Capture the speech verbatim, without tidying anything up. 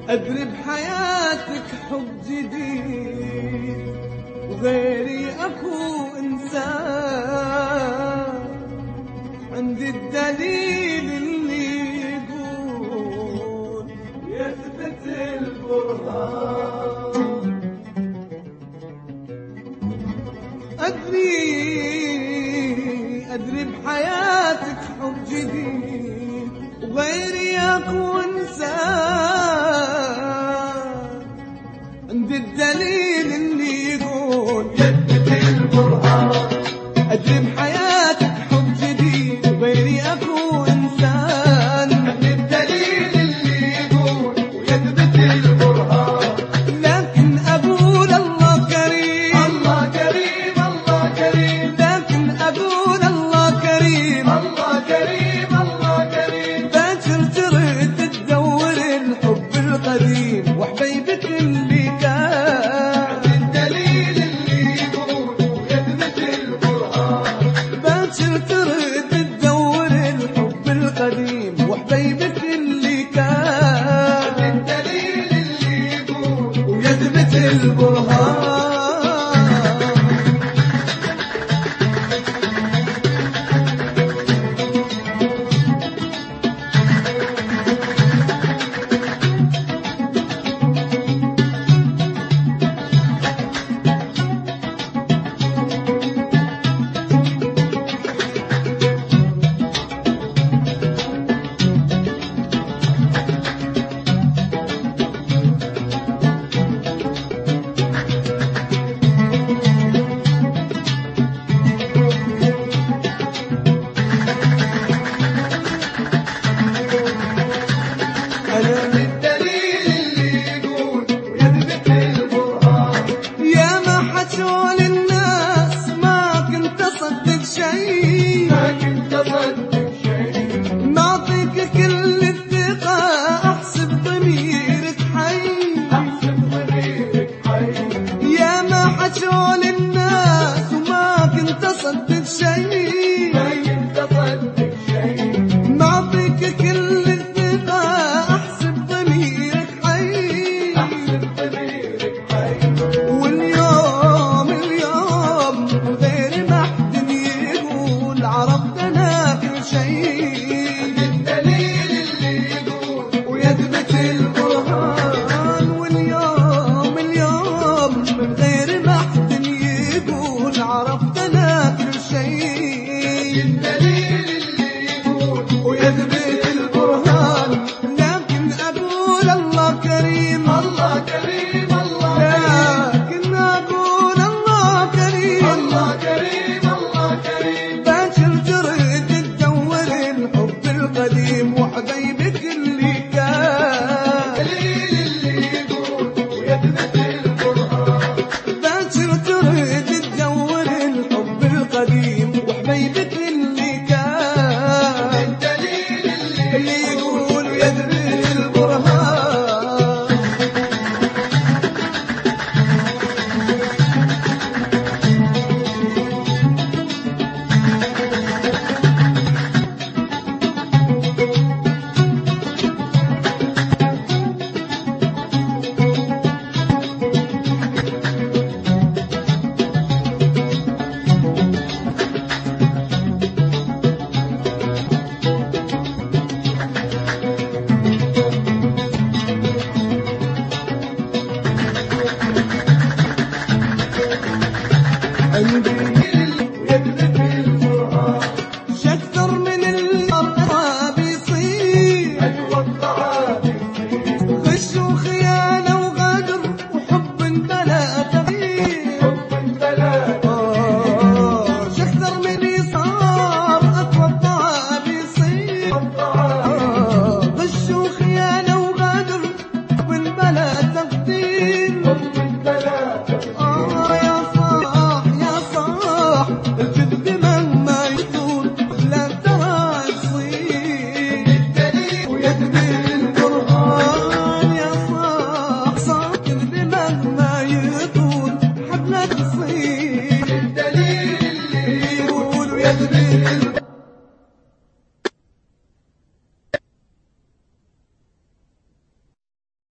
أدري بحياتك حب جديد وغيري أكو إنسان، عندي الدليل اللي يقول يثبت البرهان. أدري أدري بحياتك حب جديد وغيري أكو إنسان، عندي الدليل اللي يقول يثبت البرهان. أدري بحياتك حب جديد وغيري أكو إنسان، عندي الدليل اللي يقول يثبت البرهان. لكن أقول الله كريم الله كريم الله كريم، لكن أقول الله كريم الله كريم الله كريم. باكر ترد تدور الحب القديم وحبيبك اللي كان، الدليل اللي يقول يثبت البرهان. باكر ترد تدور الحب القديم وحبيبك اللي كان، الدليل اللي يقول ويثبت البرهان. حجول الناس وما كنت أصدق شيء، ما كنت أصدق شيء. معطيك كل الثقة أحسب ضميرك حي، أحسب ضميرك حي. واليوم اليوم غير ما حد يقول عرفتنا كل شيء، الدليل اللي يقول ويثبت البرهان. واليوم اليوم من غير ما حد يقول عرفتنا كل شيء، الدليل اللي يقول ويثبت البرهان. لكن أقول الله كريم الله كريم الله كريم، لكن أقول الله كريم الله كريم الله كريم. باكر ترد تدور الحب القديم وحبيبك اللي كان، الدليل اللي يقول ويثبت البرهان. باكر ترد تدور الحب القديم وحبيبك اللي كان، الدليل اللي يقول ويثبت البرهان. عندي ويثبت البرهان. شكثر من الأرض بيصير، أجوى الطعام يصير. غش وخيانة وغدر وحب بلا تغيير، حب بلا تغيير. شكثر من يصار أقوى الطعام يصير، الطعام